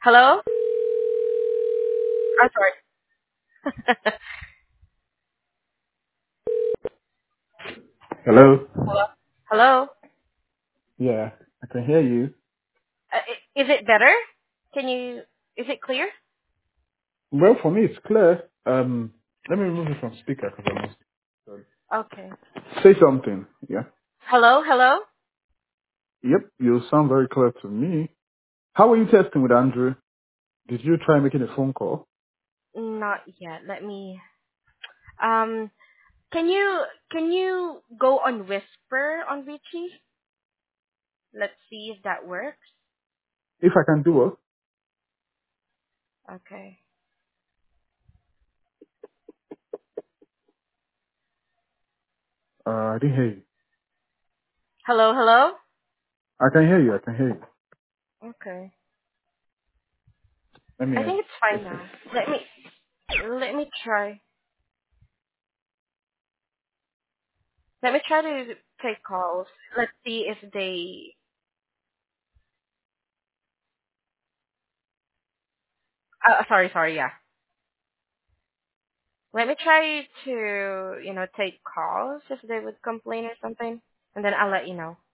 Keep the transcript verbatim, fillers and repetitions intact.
Hello? I'm sorry. Hello? Hello? Hello? Yeah, I can hear you. Uh, i- is it better? Can you, is it clear? Well, for me, it's clear. Um, let me remove it from speaker because I must. Sorry. Okay. Say something. Yeah. Hello? Hello? Yep, you sound very clear to me. How were you testing with Andrew? Did you try making a phone call? Not yet. Let me, um, can you, can you go on Whisper on Richie? Let's see if that works. If I can do it. Okay. Uh, I didn't hear you. Hello? Hello? I can hear you. I can hear you. Okay. Let me I end. think it's fine now. Let me, let me try. Let me try to take calls. Let's see if they, uh, sorry, sorry, yeah. Let me try to, you know, take calls if they would complain or something, and then I'll let you know.